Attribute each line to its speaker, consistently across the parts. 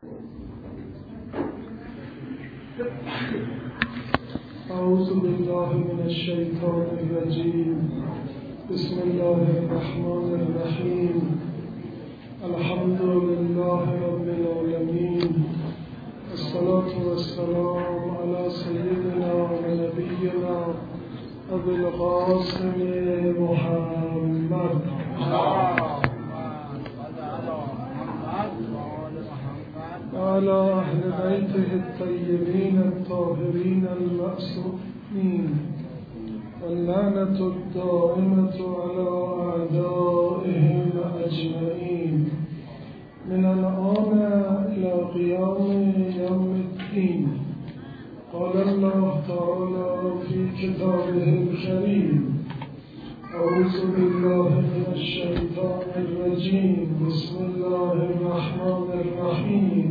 Speaker 1: اعوذ بالله من الشیطان الرجیم. بسم الله الرحمن الرحیم. الحمد لله رب العالمین. الصلاة والسلام على سيدنا ونبينا أبي القاسم محمد وعلى أهل بيته الطيبين الطاهرين المعصومين، واللعنة الدائمة على أعدائهم أجمعين من الآن إلى قيام يوم الدين. قال الله تعالى في كتابه الكريم: أعوذ بالله من الشيطان الرجيم. بسم الله الرحمن الرحيم.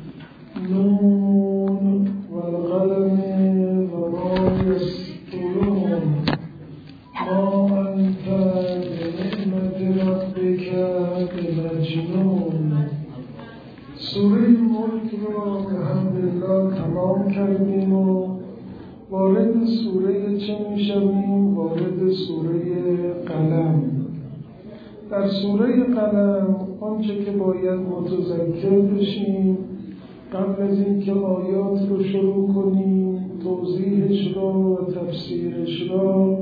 Speaker 1: نون والقلم وما يسطرون ما أنت بنعمة ربك بمجنون. سوره ملک را بحمدالله تمام کردیم و وارد سوره چه میشویم؟ وارد سوره قلم. در سوره قلم آنچه که باید متذکر بشیم قبل از اینکه آیات رو شروع کنیم، توضیحش را و تفسیرش را،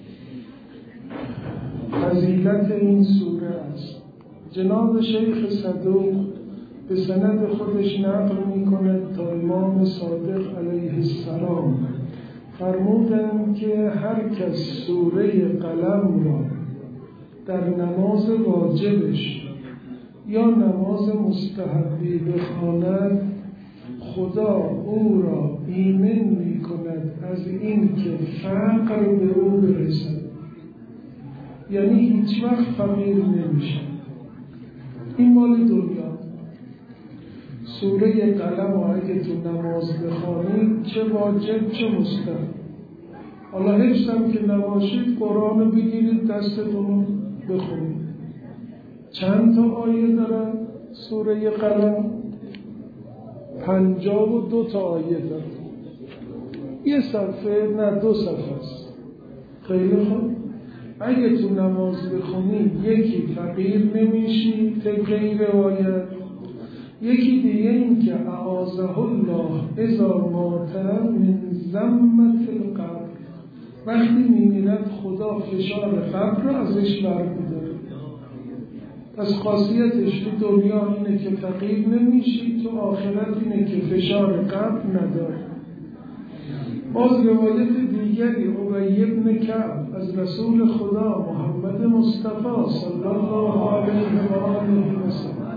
Speaker 1: فضیلت این سوره است. جناب شیخ صدوق به سند خودش نقل می‌کند تا امام صادق علیه السلام فرمودند که هر کس سوره قلم را در نماز واجبش یا نماز مستحبی بخواند، خدا او را ایمن می‌کند از این که فقر به او برسد، یعنی هیچ وقت فقیر نمیشه. این مال دنیا. سوره قلم اگه تو نماز بخوانید، چه واجب چه مستحب، حالا حفظم که نباشید قرآن بگیرید دستتون بخونید. چند تا آیه دارن سوره قلم؟ 52 تا آیه دارن. یه صفحه نه 2 صفحه است. خیلی خوب. اگه تو نماز بخونید، یکی فقیر نمیشی طبق این روایت، یکی دیگه این که اعاذه الله اذا مات من ذمة القبر، وقتی میمیرد خدا فشار قبر را ازش برمی‌داره. پس خاصیتش تو دنیا اینه که فقیر نمیشی، تو آخرت اینه که فشار قبر نداره. باز روایت دیگری ابی بن کعب از رسول خدا محمد مصطفی صلی الله علیه و آله و سلم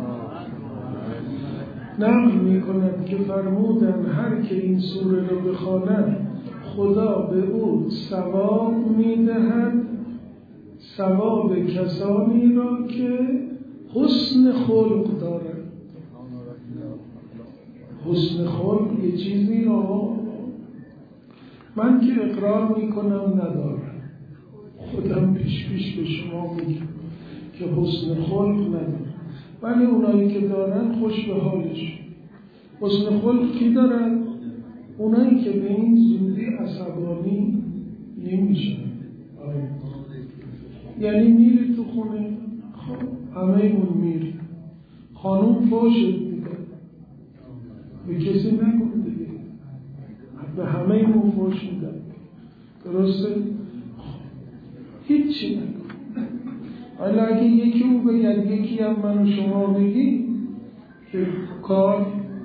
Speaker 1: نقل می‌کند که فرمودند هر که این سوره را بخواند خدا به او ثواب می‌دهد، ثواب کسانی را که حسن خلق دارند. حسن خلق یه چیزی آقا من که اقرار میکنم ندارم، خودم پیش به شما میگم که حسن خلق ندارم، ولی اونایی که دارن خوش به حالش. حسن خلق کی دارن؟ اونایی که به این زودی عصبانی نمیشن. یعنی میری تو خونه، همه ایمون میری، خانوم فوشت میده، به کسی نگون دیگه، به همه ایمون فوش میده، درسته؟ هیچی نگون. حالا اگه یکی او بگرد یکی هم من و شما بگی که کار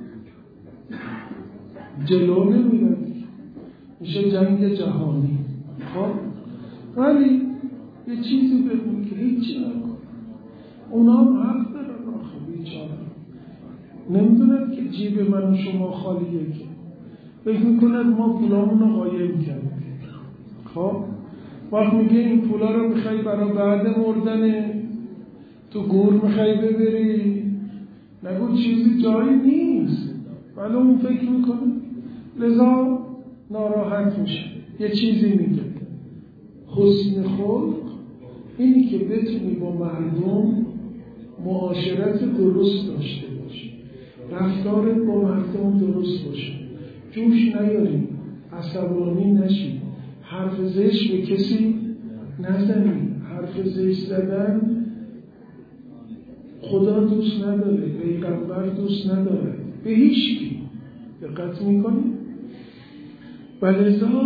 Speaker 1: جلو نمیره، میشه جنگ جهانی. خب ولی یه چیزی بگون که هیچی نکن. اونا هم حق دارن آخه بیچاره، نمیدونن که جیب من و شما خالیه، که فکر میکنن ما پولامون رو قایم کردیم. خب وقت میگه این پولا رو میخوای برای بعد مردنه، تو گور میخوای ببری، نگو چیزی جایی نیست، ولی اون فکر میکنه، لذا ناراحت میشه. یه چیزی میگه حسن خلق اینی که بتونی با مردم معاشرت درست داشته باشی. رفتارت با مردم درست باشه، جوش نیاری، عصبانی نشی، حرف زشت به کسی نزنی. حرف زشت زدن خدا دوست نداره، پیغمبر دوست نداره، به هیچ کی. دقت میکنی؟ ولذا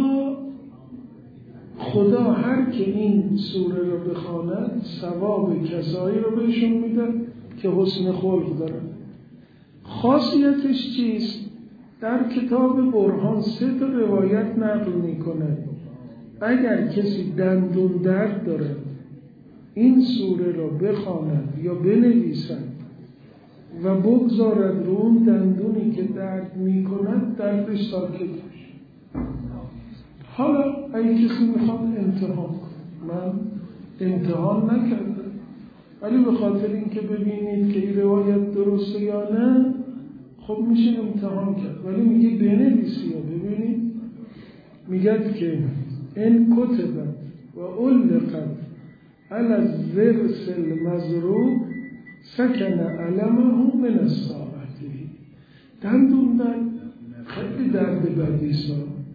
Speaker 1: خدا هر که این سوره رو بخواند ثواب کسایی رو بهشون میده که حسن خلق دارن. خاصیتش چیست؟ در کتاب برهان 3 روایت نقل میکنه اگر کسی دندون درد داره این سوره را بخواند یا بنویسد و بگذارد رو اون دندونی که درد میکند دردش ساکت میشه. حالا اگه کسی میخواد امتحان کنه، من امتحان نکردم ولی به خاطر اینکه ببینید که این روایت درسته یا نه خب میشه امتحان کرد، ولی میگه بنویسی یا ببینید، میگه که این کتبت و علقت علی الضرس المضروب سکن علمه من الساعته. دندون درد خیلی درد بدیسا،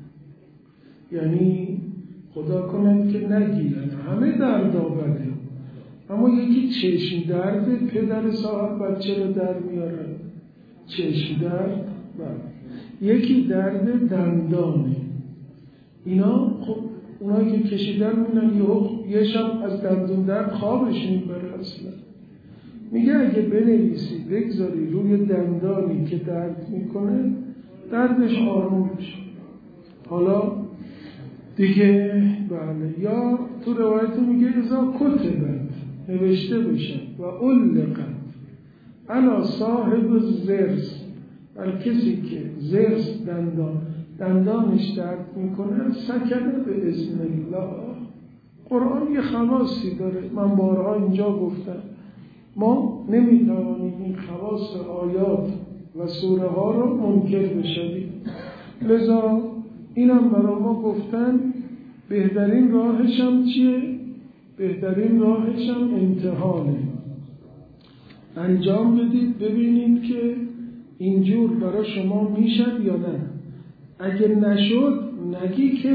Speaker 1: یعنی خدا کنند که نگیرن، همه دردا بده، اما یکی چشم درد، پدر صاحب بچه رو در میاره، چشم درد یکی درد دندانه. اینا خب اونایی که کشیدن میونن یه شب از دندون درد خوابش میبره. اصلا میگه اگه بنویسی بگذاری روی دندانی که درد میکنه دردش آروم میشه. حالا دیگه بله، یا تو روایت میگه ازا کتبت نوشته بشه و علقت علی صاحب الضرس، بر کسی که ضرس دندانش درد میکنه سکنه به اذن الله. قرآن یه خواصی داره، من بارها اینجا گفتم، ما نمیتوانیم این خواص آیات و سوره ها رو منکر بشویم. لذا اینم برای ما گفتن بهترین راهش هم چیه؟ بهترین راهش هم امتحانه. انجام بدید ببینید که اینجور برای شما میشد یا نه. اگر نشد نگی که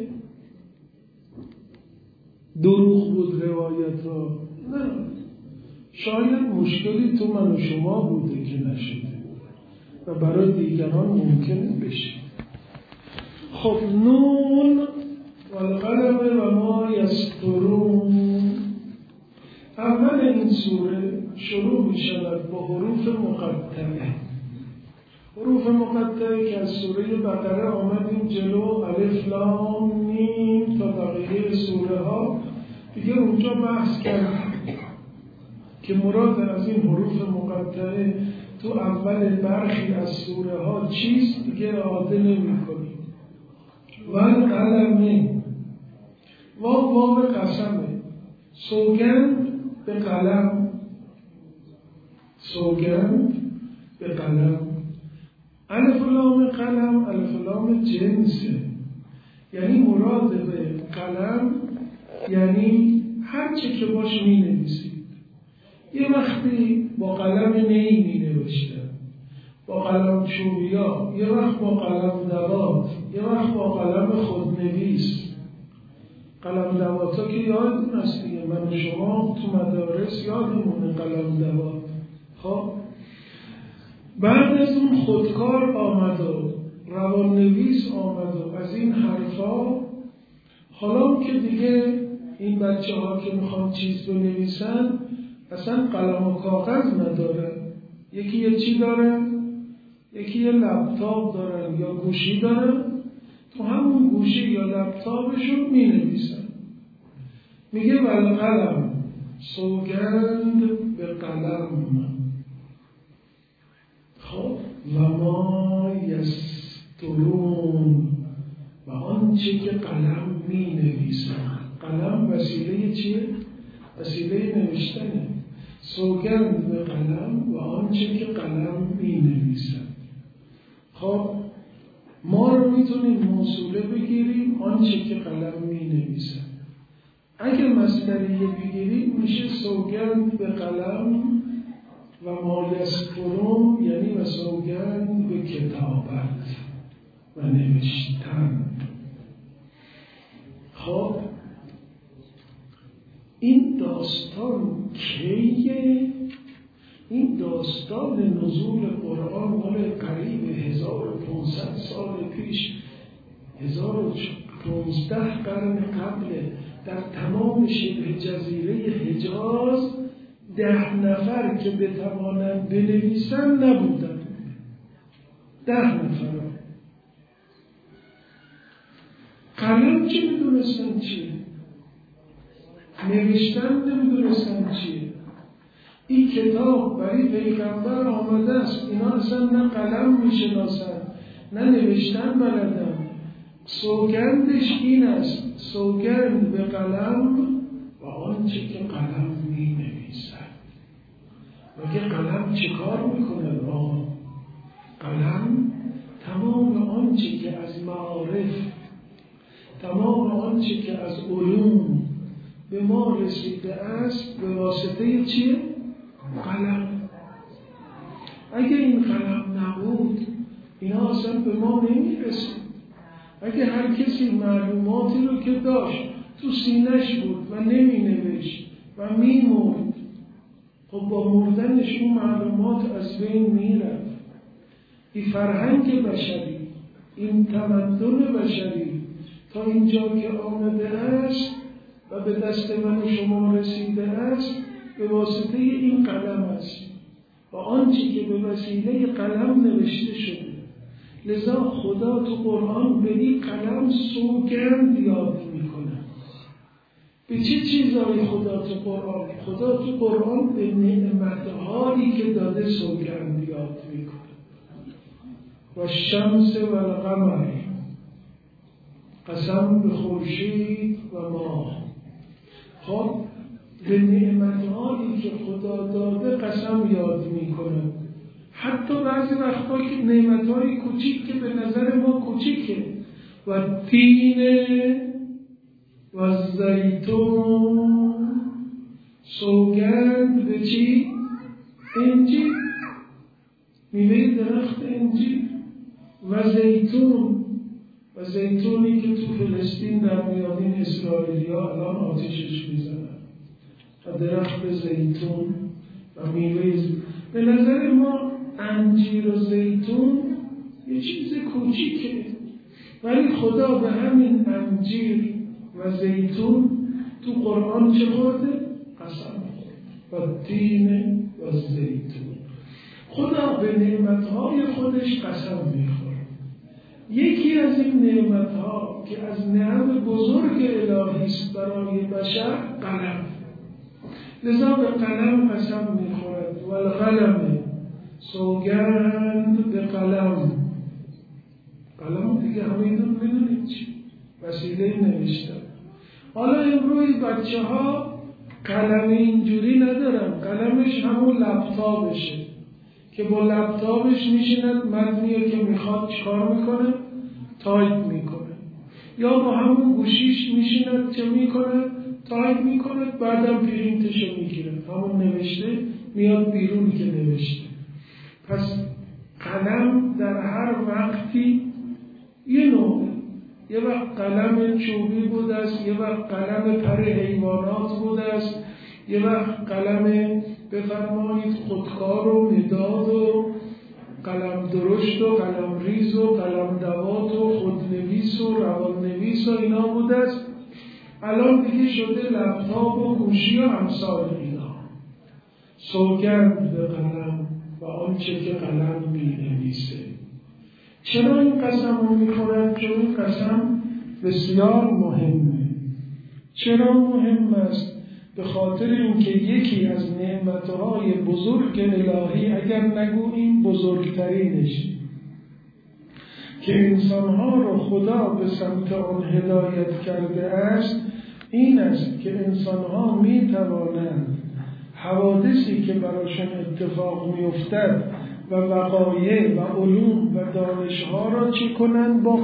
Speaker 1: دروغ بود روایت ها، نه، شاید مشکلی تو من و شما بوده که نشده و برای دیگران ممکن بشه. خب نون والقلم و ما یسطرون، اول این سوره شروع می شود با حروف مقطعه. حروف مقطعه که از سوره بقره آمدیم جلو، الف لام میم تا بقیه سوره ها، دیگه اونجا بحث کردیم که مراد از این حروف مقطعه تو اول برخی از سوره ها چیست دیگه اعاده نمی کنیم. والقلم، واو قسمه، سوگند به قلم، سوگند به قلم. الف لام قلم، الف لام جنسه، یعنی مراد به قلم یعنی هر چه که باش می نویسید. یه وقتی با قلم نی می نوشتن، با قلم چوبیا، یه وقت با قلم دوات، یه وقت با قلم خودنویس. قلم دوات که یادتون هست دیگه، من و شما تو مدارس یادمونه قلم دوات. خب بعد از اون خودکار آمد و رواننویس آمد و از این حرفا. حالا که دیگه این بچه ها که میخوان چیز بنویسن اصلا قلم و کاغذ نداره، یکی یه چی داره، یکی یه لپتاپ دارن یا گوشی دارن، تو همون گوشی یا لپتاپشون می نویسن. میگه والقلم، سوگند به قلم. خب و ما یسطرون، و آنچه که قلم می نویسن. قلم وسیله چیه؟ وسیله نوشتنه. سوگند به قلم و آنچه که قلم می نویسن. خب ما رو میتونیم موصوله بگیریم آنچه که قلم می نویسن. اگه مصدریه بگیریم میشه سوگند به قلم و ما یسطرون یعنی و سوگند به کتابت و نوشتن. خب این داستان کیه؟ این داستان نزول قرآن مال قریب 1500 سال پیش، 1015 قرن قبل، در تمام شبه جزیره حجاز 10 نفر که بتوانند بنویسن نبودن. 10 نفر قلم چی میدونستن چیه؟ نوشتن نمیدونستن چیه؟ این کتاب برای پیغمبر آمده است، اینا اصلا نه قلم میشناسن نه نوشتن بلدن. سوگندش این است، سوگند به قلم و آنچه که قلم می نویسد. مگه قلم چه کار میکنه؟ قلم تمام آنچه که از معارف، تمام آنچه که از علوم به ما رسیده است به واسطه چیه؟ قلم. اگه این قلم نبود اینا اصلا به ما نمیرسید. اگه هر کسی معلوماتی رو که داشت تو سینه‌ش بود و نمینوشت و میمرد، خب با مردنش اون معلومات از بین میرفت. این فرهنگ بشری، این تمدن بشری تا اینجا که آمده است و به دست من و شما رسیده است به واسطه این قلم است و آنچه که به وسیله قلم نوشته شده. لذا خدا تو قرآن به این قلم سوگند یاد میکنه. به چه چیزایی خدا تو قرآن؟ خدا تو قرآن به نعمتهایی که داده سوگند یاد میکنه. و شمس و القمر، قسم به خورشید و ماه. خب به نعمتهایی که خدا داده قسم یاد میکنه. حتی بعضی وقتا که نعمتهای کوچیک که به نظر ما کوچیکه، و تین و زیتون، سوگند به چی؟ انجیل، میوه درخت انجیل. و زیتون، و زیتونی که تو فلسطین در میاد، این اسرائیلیا الان آتشش میزنن. و درخت زیتون و میوه به نظر ما انجیر و زیتون یه چیز کوچیکه، ولی خدا به همین انجیر و زیتون تو قرآن چه خورده؟ قسم خورده. و تین و زیتون. خدا به نعمتهای خودش قسم میخوره. یکی از این نعمتها که از نعم بزرگ الهی است برای بشر، قلم. لذا به قلم قسم میخورد. و القلم، سوگند به قلم. قلم دیگه همینطور میدونید چی؟ وسیله نوشتن. حالا امروز بچه ها قلم اینجوری ندارن، قلمش همون لپتاپشه که با لپتاپش میشیند متنی که میخواد چیکار میکنه؟ تایپ میکنه. یا با همون گوشیش میشیند چه میکنه؟ تایپ میکنه، بعدم پرینتشو میگیره، همون نوشته میاد بیرون که نوشته. پس قلم در هر وقتی یه نوع، یه وقت قلم چوبی بوده است، یه وقت قلم پر حیوانات بوده است، یه وقت قلم بفرمایید خودکار و مداد و قلم درشت و قلم ریز و قلم دوات و خودنویس و رواننویس و اینا بوده است. الان دیگه شده لپتاپ و گوشی و امثال اینا. سوگند به قلم و آنچه که قلم می‌نویسه. چرا این قسم رو می‌خورد؟ چون این قسم بسیار مهمه. چرا مهم است؟ به خاطر اینکه یکی از نعمتهای بزرگ الهی، اگر نگوییم بزرگترینش، که انسانها را خدا به سمت آن هدایت کرده است، این است که انسانها می توانند حوادثی که براشون اتفاق می افتد و وقایع و علوم و دانشها را چی کنند؟ با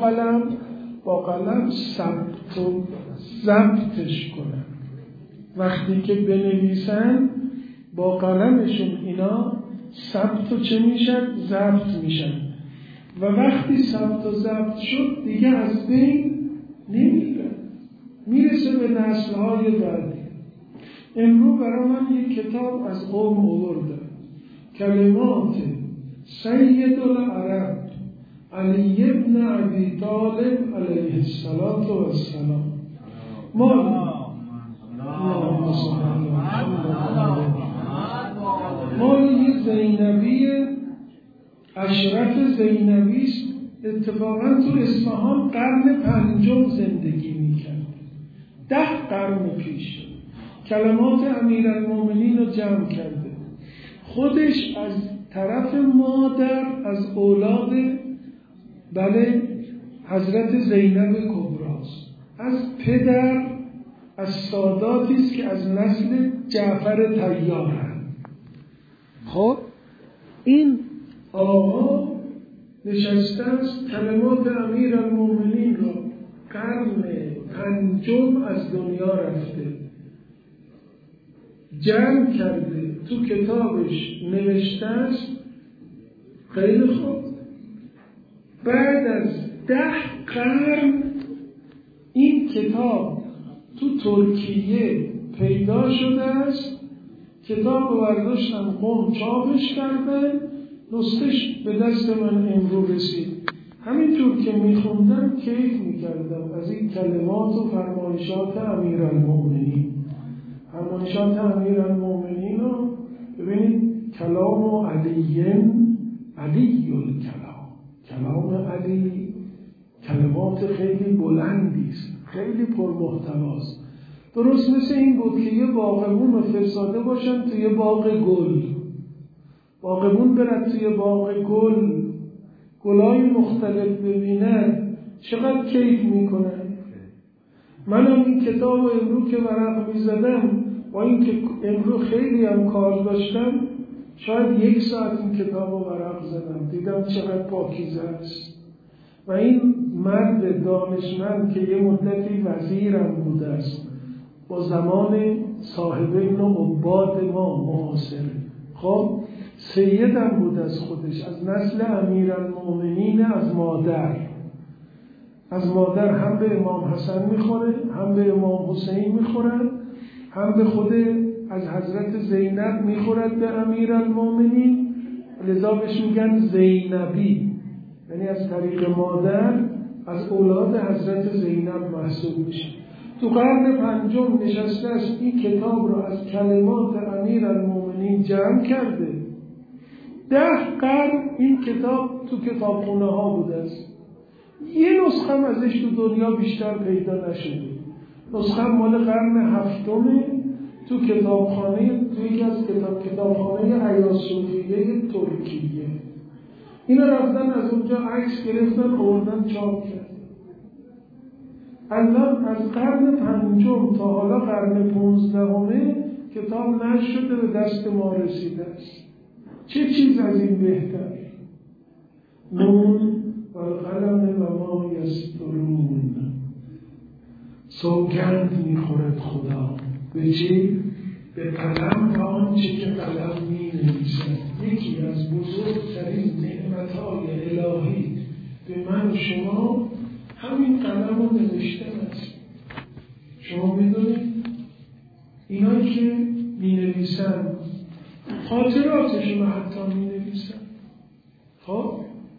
Speaker 1: قلم ثبت و ضبطش کنند. وقتی که بنویسن با قلمشون اینا ثبت و چه میشن؟ ضبط میشن و وقتی ثبت و ضبط شد دیگه از بین نمیره، میرسه به نسل‌های بعدی. امروز برای من یک کتاب از قوم آوردم، کلمات سید العرب علی ابن ابی طالب علیه السلام. مال یه زینبی اشرف زینبی است، اتفاقا تو اصفهان قرن 5 زندگی میکرد، 10 قرن پیش کلمات امیرالمومنین رو جمع کرده. خودش از طرف مادر از اولاد حضرت زینب کبراست، از پدر از ساداتی است که از نسل جعفر طیارند. خب این آقا نشسته است کلمات امیرالمومنین را قرن 5 از دنیا رفته جمع کرده، تو کتابش نوشته است. خیلی خوب، بعد از 10 قرن این کتاب تو ترکیه پیدا شده است. کتاب رو برداشتن قوم چاپش کردن، نسخش به دست من امروز رسید. همینطور که میخوندم کیف میکردم از این کلمات و فرمایشات امیرالمومنین. فرمایشات امیرالمومنین رو ببینید، کلام علی الکلام، کلام علی کلمات خیلی بلندی است، خیلی پرمحتواست. درست مثل این بود که یه باغبون رو فرستاده باشن توی یه باغ گل، باغبون برد توی باغ گل، گلای مختلف ببیند چقدر کیف میکنه. منم این کتاب رو امروز که ورق میزدم، با این که امروز خیلی هم کار داشتم، شاید 1 ساعت این کتاب رو ورق زدم، دیدم چقدر پاکیزه است. و این مرد دانشمند که یه مدتی وزیرم بوده است، با زمان صاحبین و عباد ما معاصر، خب سیدم بود از خودش، از نسل امیرالمومنین، از مادر هم به امام حسن میخوره، هم به امام حسین میخورن، هم به خود از حضرت زینب میخورد به امیرالمومنین، لذا بهش میگن زینبی، یعنی از طریق مادر از اولاد حضرت زینب محسوب میشه. تو قرن 5 نشسته است این کتاب رو از کلمات امیرالمومنین جمع کرده. 10 قرن این کتاب تو کتابخونه ها بوده است، یه نسخه ازش تو دنیا بیشتر پیدا نشده. نسخه مال قرن 7 تو کتابخانه، تو یکی از کتابخانه ایاصوفیه ترکیه. اینا رفتن از اونجا عکس گرفتن آوردن چاپ کرد. الان از قرن 5 تا حالا قرن 15 کتاب نشر شده به دست ما رسیده است. چه چیز از این بهتر؟ نون و القلم و ما یسطرون. سوگند میخورد خدا به چی؟ به قلم و آنچه که قلم می‌نویسد. یکی از بزرگترین نعمت‌های الهی به من و شما همین قلم رو نوشتن است. شما می‌دونید اینایی که می‌نویسن خاطراتشون رو حتی می‌نویسن. خب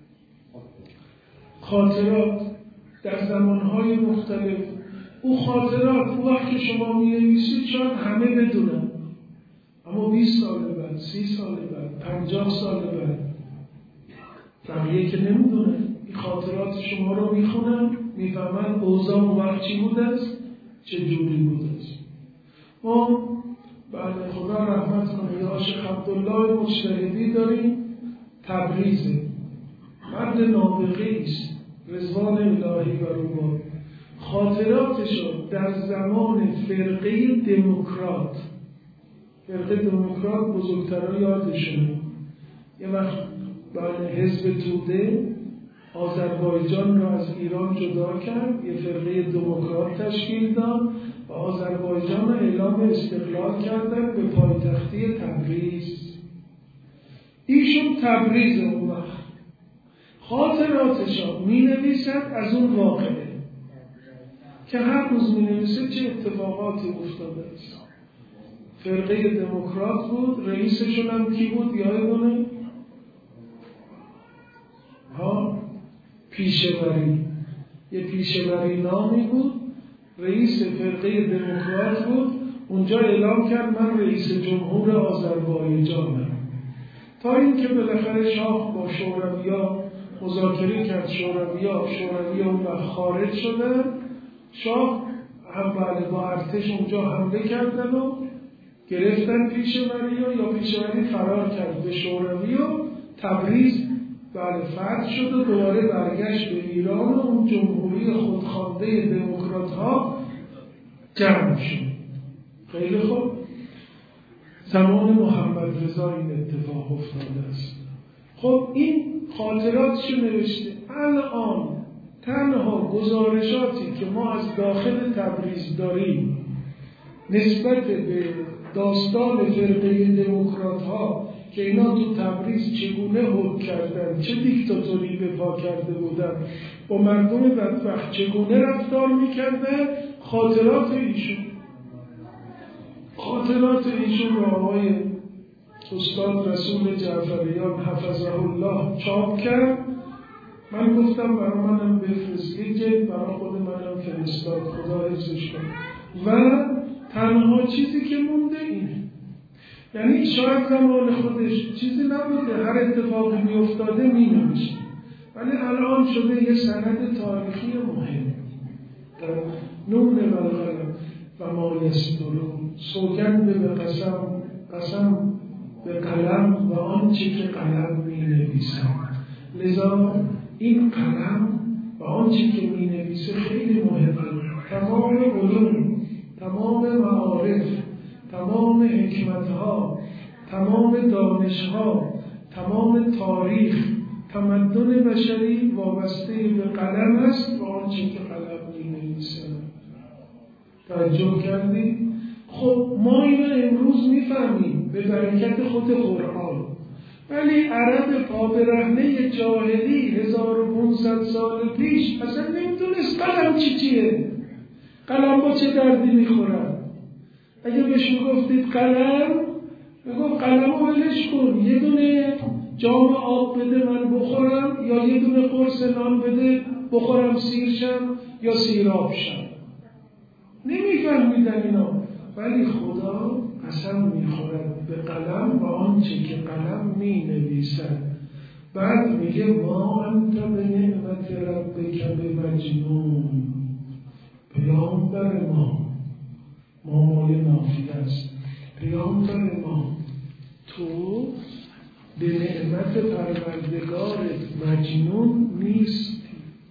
Speaker 1: خاطرات در زمانهای مختلف، او خاطرات او وقت که شما می‌نویسید شاید همه بدونن، اما 20 سال بعد، 30 سال بعد، 50 سال بعد بقیه که نمیدونه این خاطرات شما رو میخونن، میفهمن اوضاع اون وقت چی بوده است، چه جوری بوده است. ما بعد خدا رحمت کنه یا شیخ عبدالله مجتهدی داریم، تبریزه، مرد نابغه‌ای است، رضوان الهی بر او. خاطراتش در زمان فرقه دموکرات، فرقه دموکرات بزرگترها یادشونه، یه وقت حزب توده آذربایجان را از ایران جدا کرد، یه فرقه دموکرات تشکیل داد و آذربایجان را اعلام استقلال کردن به پایتختی تبریز. ایشون تبریز اون وقت خاطراتشا می نویسد از اون واقعه که هر روز می نویسه چه اتفاقاتی افتاده است. فرقه دموکرات بود، رئیسشون هم کی بود یادونه؟ پیشوری، یه پیشوری نامی بود، رئیس فرقه دموکرات بود. اونجا اعلام کرد من رئیس جمهور آذربایجانم، تا اینکه بالاخره شاه با شوروی‌ها مذاکره کرد. شوروی‌ها اون وقت خارج شدن، شاه هم با ارتش اونجا حمله کردن و گرفتن پیشوری‌ها، یا پیشوری فرار کرد به شوروی‌ها. تبریز فتح شد و دوباره برگشت به ایران و اون جمهوری خودخوانده دموکرات‌ها جمع شد. خیلی خوب، زمان محمد رضا این اتفاق افتاده است. خب این خاطراتشو نوشته. الان تنها گزارشاتی که ما از داخل تبریز داریم نسبت به داستان فرقه دموکرات ها که اینا تو تبریز چگونه حکم کردن، چه دیکتاتوری به پا کرده بودن، با مردم بدبخت چگونه رفتار میکردن، خاطرات ایشون رو آقای استاد رسول جعفریان حفظه الله چاپ کرد. من گفتم برای منم بفرست، جلد برای خود منم فرستاد، خدا حفظش کنه. و تنها چیزی که مونده اینه، یعنی شاید زمان خودش چیزی نبوده، هر اتفاقی می افتاده می نوشته، ولی الان شده یه سند تاریخی مهم. نون و القلم و ما یسطرون، سوگند به قسم به قلم و آنچه که قلم می نویسد. لذا این قلم و آنچه که می نویسه خیلی مهمه. تمام علوم، تمام معارف، تمام حکمتها، تمام دانشها، تمام تاریخ، تمدن بشری وابسته به قلم است و آنچه که قلم می نویسه. توجه کردی؟ خب ما اینو امروز میفهمیم به برکت خود قرآن، ولی عرب پابرهنه جاهلی 1500 سال پیش اصلا نمیدونست قلم چیه، قلم با چه دردی میخورن. اگه بهش میگفتید قلم، میگفت قلم رو ولش کن، یه دونه جام آب بده من بخورم، یا یه دونه قرص نان بده بخورم سیر شم یا سیراب شم. نمیفهمیدن اینا، ولی خدا قسم میخورد به قلم و آنچه که قلم می نویسد. بعد میگه ما انت به نعمت ربک بمجنون. پیامبر ما مای نافیه است، پیامبر ما تو به نعمت پروردگارت مجنون نیستی.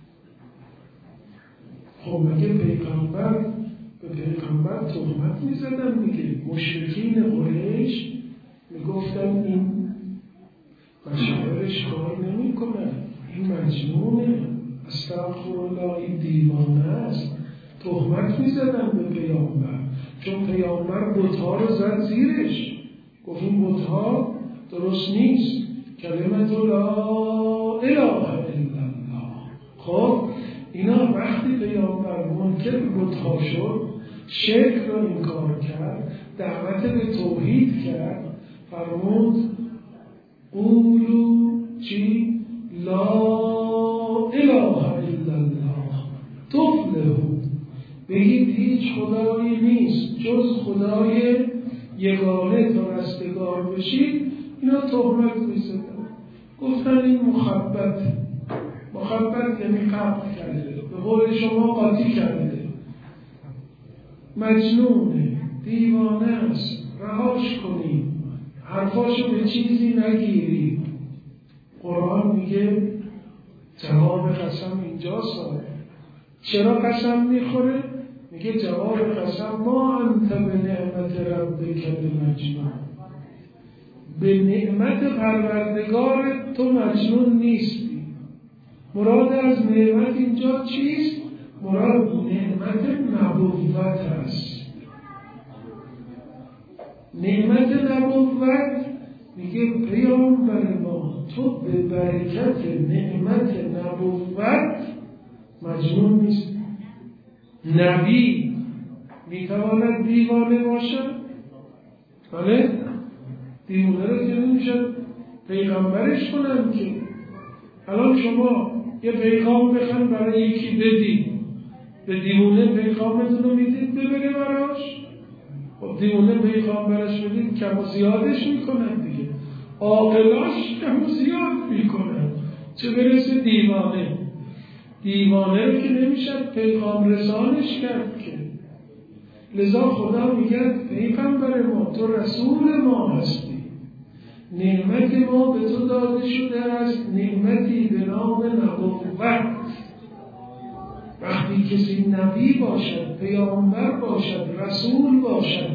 Speaker 1: خب مگه پیغمبر به پیغمبر تهمت میزدن دیگه. مشرکین قریش میگفتن این مشاورش کار نمی کنه، این مجنونه، استغفرالله، این دیوانه است. تهمت میزدن به پیامبر، چون پیامبر بت‌ها رو زد زیرش، گفت این بت‌ها درست نیست، کلمت لا اله الا الله. خب اینا وقتی پیامبر منکر بت‌ها شد، شرک رو انکار کرد، دعوت به توحید کرد، فرمود قولوا چی؟ لا اله الا الله تفلحوا. بگید هیچ خدایی نیست جز خدای یگانه تا رستگار بشید. اینا تهمت میزدن، گفتن این مخبط یعنی قبض کرده، به قول شما قاطی کرده، مجنونه، دیوانه است، رهاش کنید، حرفاشو به چیزی نگیرید. قرآن میگه جواب قسم اینجاست. چرا قسم میخوره؟ میگه جواب قسم ما انت به نعمت ربک بمجنون. به نعمت پروردگار تو مجنون نیستی. مراد از نعمت اینجا چیست؟ مراد نعمت نبوت است. نعمت نبوت میگه پیامبر ما تو به برکت نعمت نبوت مجنون نیست. نبی میتواند دیوانه باشد؟ بله، دیوانه رو که نمیشه پیغمبرش کنن که. الان شما یه پیغام بخواید برای یکی بدید، به دیوانه پیغامتون رو میدید ببره براش؟ خب دیوانه پیغامبرش بدید کم و زیادش میکنن دیگه، عاقلاش کم و زیاد میکنن، چه برسه دیوانه. دیوانه رو که نمیشه پیغام رسانش کرد که. لذا خدا میگه پیغمبر ما تو رسول ما هستی، نعمت ما به تو داده شده است، نعمتی به نام نبوت. وقتی کسی نبی باشد، پیامبر باشد، رسول باشد،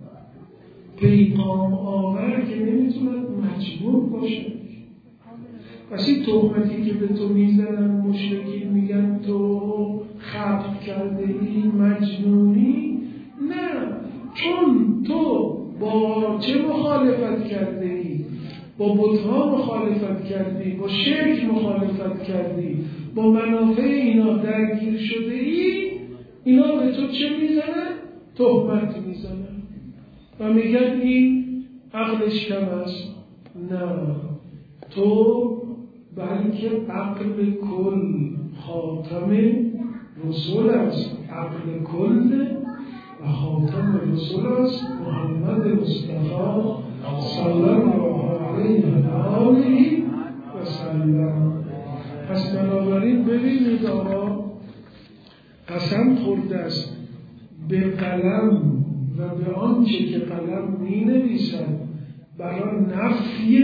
Speaker 1: پیغام آور که نمیتونه مجنون باشد. پس این تهمتی که به تو میزنن مشرکین میگن تو خلق کرده ای، مجنونی، نه، چون تو با چه مخالفت کرده ای؟ با بت‌ها مخالفت کردی، با شرک مخالفت کردی، با منافع اینا درگیر شده ای، اینا به تو چه میزنن؟ تهمت میزنن و میگن این عقلش کم است. نه، تو بلکه عقل کل خاتم رسول است، عقل کل و خاتم رسول است محمد مصطفی صلی الله علیه و آله و سلم. پس بنابراین ببینید آقا قسم خورده است به قلم و به آنچه که قلم می نویسد برای نفی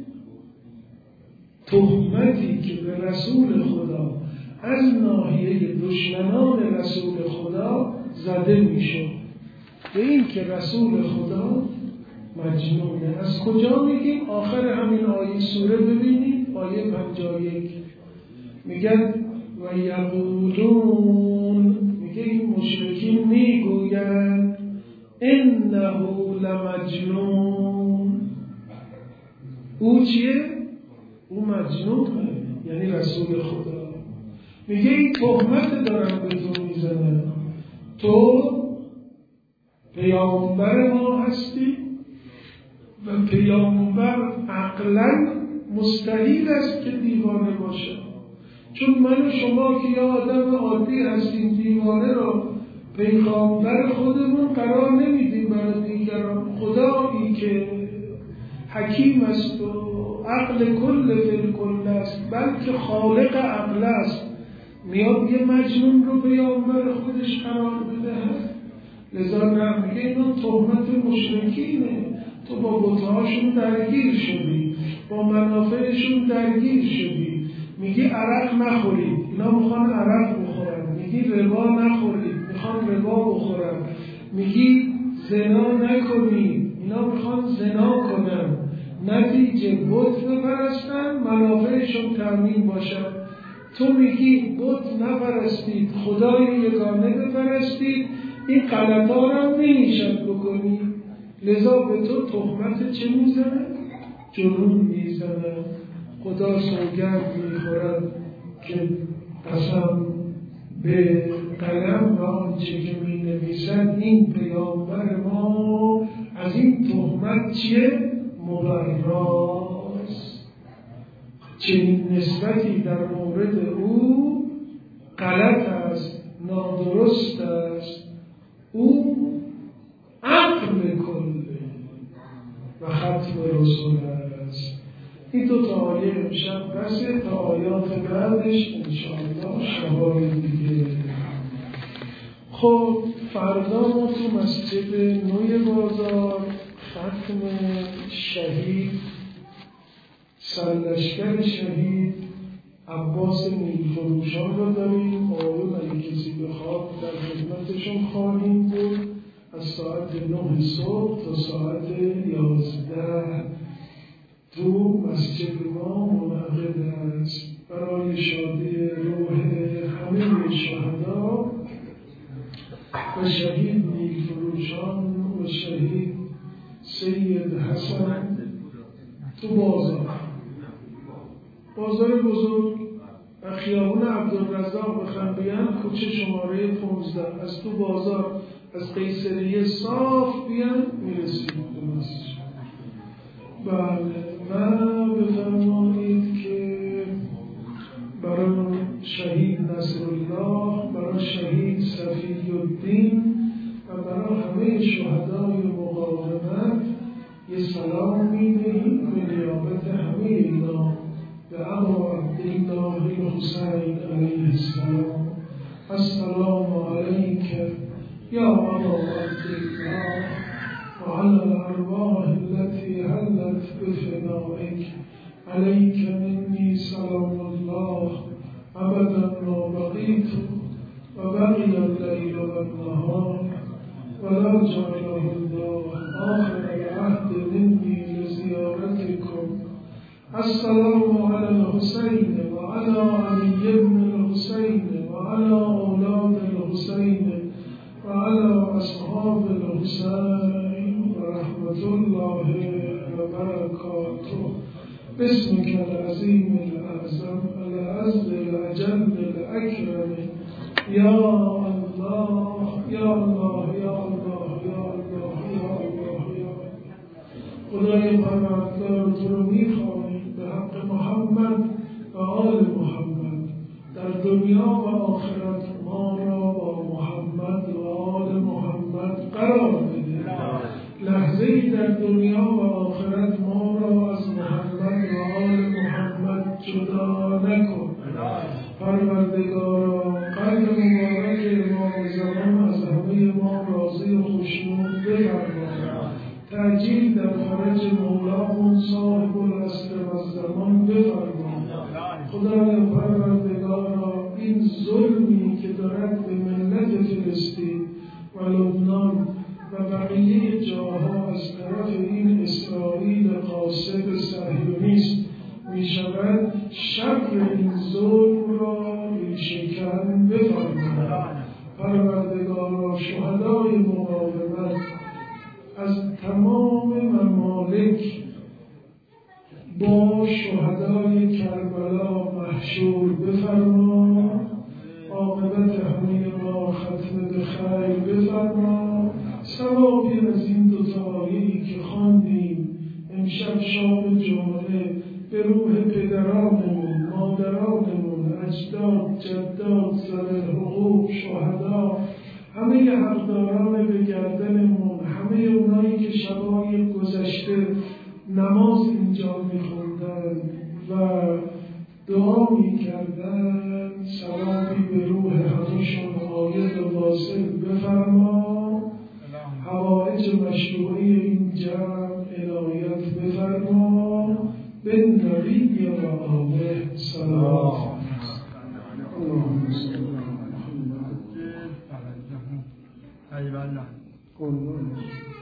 Speaker 1: تهمتی که به رسول خدا از ناحیه دشمنان رسول خدا زده می شد، به این که رسول خدا مجنونه. از کجا میگیم؟ آخر همین آیه سوره ببینید، آیه 51 میگن و یقولون، میگه این مشرکین میگویند انه لمجنون. او چیه؟ او مجنونه، یعنی رسول خدا. میگه این تهمت دارن به تو میزنن، تو پیامبر ما هستی و پیامبر عقلا مستحیل است که دیوانه باشه. چون من و شما که یه آدم عادی هستیم، دیوانه رو پیغامبر خودمون قرار نمیدیم برای دیگران. خدایی که حکیم است و عقل کل فی الکل است، بلکه خالق عقل است، میاد یه مجنون رو پیامبر خودش قرار بده. لذا نمیگه اینو تهمت مشرکینه، تو با بت‌هاشون درگیر شدی، با منافعشون درگیر شدی. میگی عرق نخورید، اینا میخوان عرق بخورن. میگی ربا نخورید، میخوان ربا بخورن. میگی زنا نکنید، اینا میخوان زنا کنن. نتیجه بت بپرستن، منافعشون تامین باشن. تو میگی بت نپرستید، خدای یگانه بپرستید، این غلطا رو نمیشد بکنی. لذا به تو تهمت چه میزنه؟ جنون میزنه. خدا سوگند میخورد که قسم به قلم و آنچه که می نویسد این پیامبر ما از این تهمت چیه؟ مبراست. چنین نسبتی در مورد او غلط است، نادرست است. او عقل کله و ختم رسول است. این دو تا آیه امشب بسه، تا آیات بعدش انشاءالله شبای دیگه. خب فردا ما تو مسجد نوی بازار ختم شهید سرلشکر شهید عباس نیلفروشان رو داریم. آقای ملکزی بخواب در خدمتشون خواهیم بود از ساعت 9 صبح تا ساعت 11 تو مسجد ما منعقد است. برای شادی روح همه شهدا و شهید نیلفروشان و شهید سید حسن تو بازار بزرگ و خیابون عبدالرزاق بخوام بیان کوچه شماره 15 از تو بازار از قیصریه صاف بیان میرسیم به مسجد. بله و بفرمایید که برای شهید نصرالله، برای شهید صفی‌الدین و برای همه شهدای مقاومت یه سلام میدهیم به نیابت همه اینا به ابا عبدالله الحسین علیه السلام. السلام علیک یا ابا عبدالله و علی الارواح التي حلت بفنائک علیک منی سلام الله ابدا ما بقیت و بقی اللیل و النهار ولا جعله الله آخر العهد مني لزيارتكم. السلام على الحسين وعلى علي بن الحسين وعلى أولاد الحسين وعلى أصحاب الحسين ورحمة الله وبركاته. باسمك العظيم الأعظم العز الأجل الأكرم يا الله يا الله يا الله يا الله يا الله يا خدای پروردگار تو رو میخوانیم به حق محمد و آل محمد در دنیا و آخرت ما را با محمد و آل محمد قرار بده. لحظه‌ای در دنیا و آخرت ما را از محمد و آل محمد جدا نکن. پروردگارا قلب مبارک امام زمان از همه ما راضی و خوشنود بفرما. تأجیل در فرج مولامون صاحب العصر و الزمان بفرما. خدای پروردگارا این ظلمی که دارد به ملت فلسطین و لبنان و بقیه جاها از طرف این اسرائیل قاصد صهیونیست می شود، شر این ظلم را ریشه‌کن بفرما. پروردگارا شهدای مقاومت از تمام ممالک با شهدای کربلا محشور بفرما. عاقبت همه ما ختم به خیر بفرما. ثوابی از این دو آیه‌ای که خواندیم امشب شام جمعه به روح پدرانمون، مادرانمون، اجداد، جداد، ذوی حقوق، شهدا، همه حقداران به گردنمون، همه اونایی که شبای گذشته نماز اینجا میخوندن و دعا میکردن، ثوابی به روح همشون عاید و واصل بفرما. حوائج مشروعی این جمع عنایت بفرما. به نبی و آله سلام. اللهم صل علی محمد.